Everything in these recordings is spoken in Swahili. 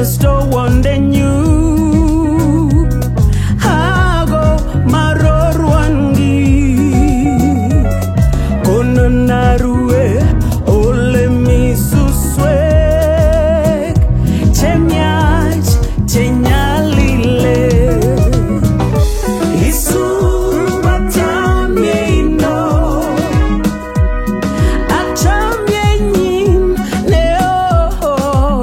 just a one day new. Hago marorwangi kono narue ole misuswek chemyach chenyalile isu batamye ino atamye nyin neo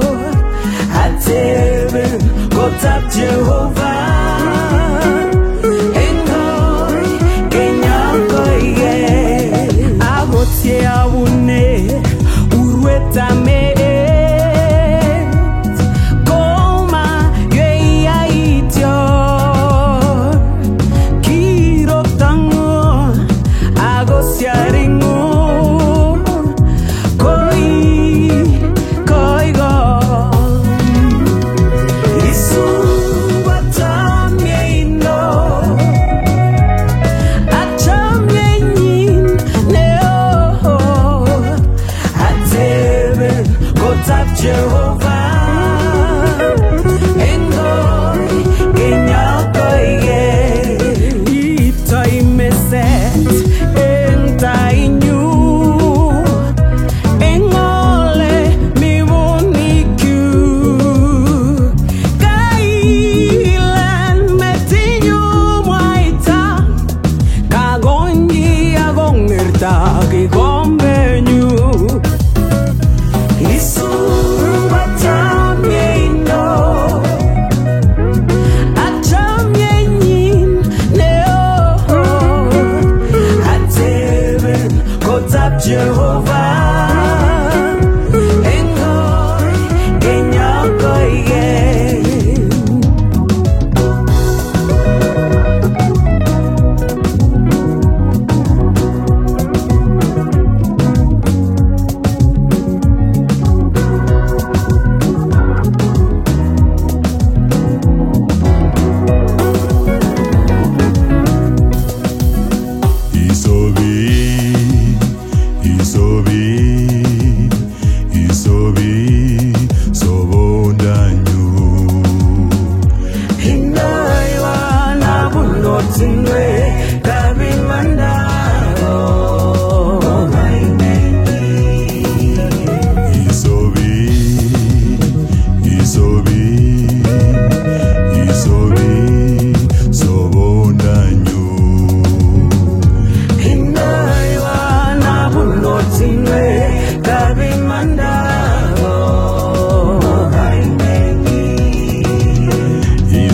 atebe kotap Jehovah engoy kenyakoye agotie awune urwetame Jehovah engoy kenyakoye itay meset entay nyu engole miwoniku kailan metinyu mwaita kagonyi agongerta kikombenyu isu Jehovah engoy kenyakoye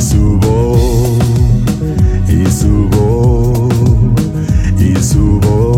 Isubo